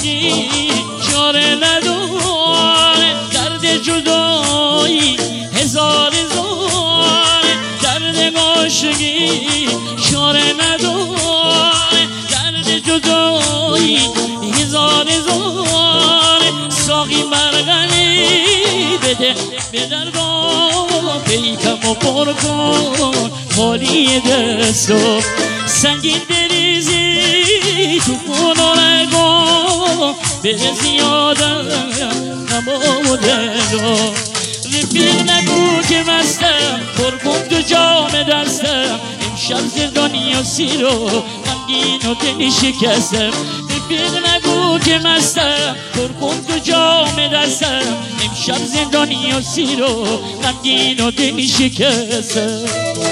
عاشقی چاره نداره، درد جدایی هزار هزاره، درد عاشقی چاره نداره، درد جدایی هزار هزاره. ساقی مرغنی بده به درگاه، پیکم و پر کن خالی دستو، سنگین بریزی تو خون و رگاه، برسی یادم نماده رو. رفیق نگو که مستم، پر کن تو جام دستم، امشب زندانی و سیر و غمگین و دل شکستم. رفیق نگو که مستم، پر کن تو جام دستم، امشب زندانی و سیر و غمگین و دل شکستم.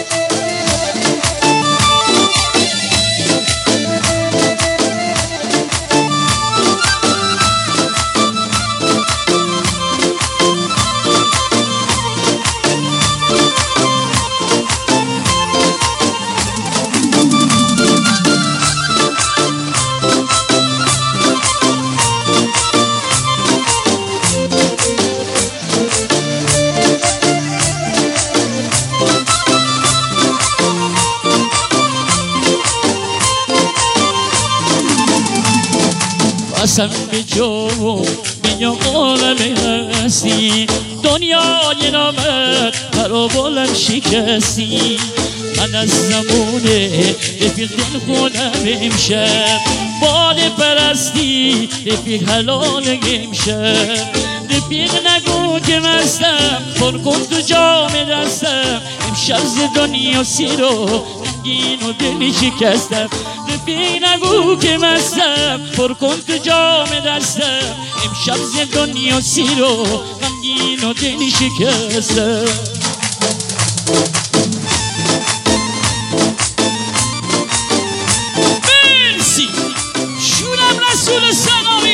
قسم به جو بیا قولم هستی، دنیای نامت برا بلند شکستی. من از زمونه رفیق دل خودم امشب، باد پرستی رفیق حلال امشب. رفیق نگو که مستم، پر کن تو جام دستم، امشب ز دنیا سیر و غمگین و دل شکستم. رفیق نگو که مستم، پر کن تو جام دستم، امشب ز دنیا سیر و غمگین و دل شکستم. مرسی شورم رسول سلامی.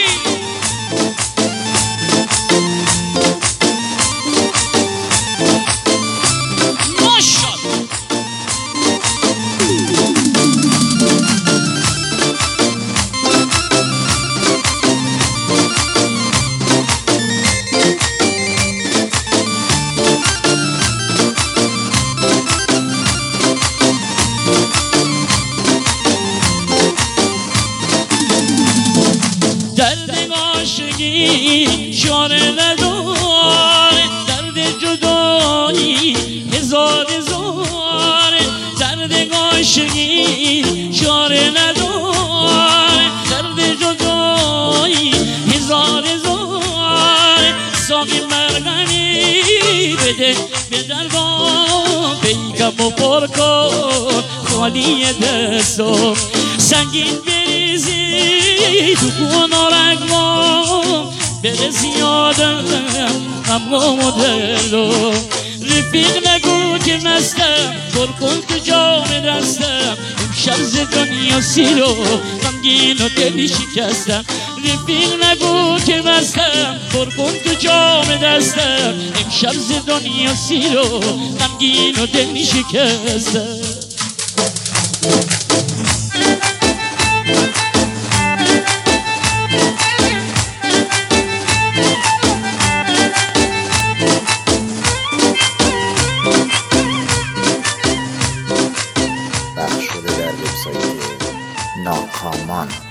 درد عاشقی چاره نداره، درد جدایی هزار هزاره، درد عاشقی چاره نداره، درد جدایی هزار هزاره. ساقی مرغنی بده به درگاه، پیکم و پر کن خالی دستو، سنگین بریزی تو خون و رگم، برسی یادم غمگم و دلو. رفیق نگو که مستم، پر کن تو جام دستم، امشب ز دنیا سیر و غمگین و دل شکستم. رفیق نگو که مستم، پر کن تو جام دستم، امشب ز دنیا سیر و غمگین و دل شکستم. پخش شده در وبسایت ناکامان.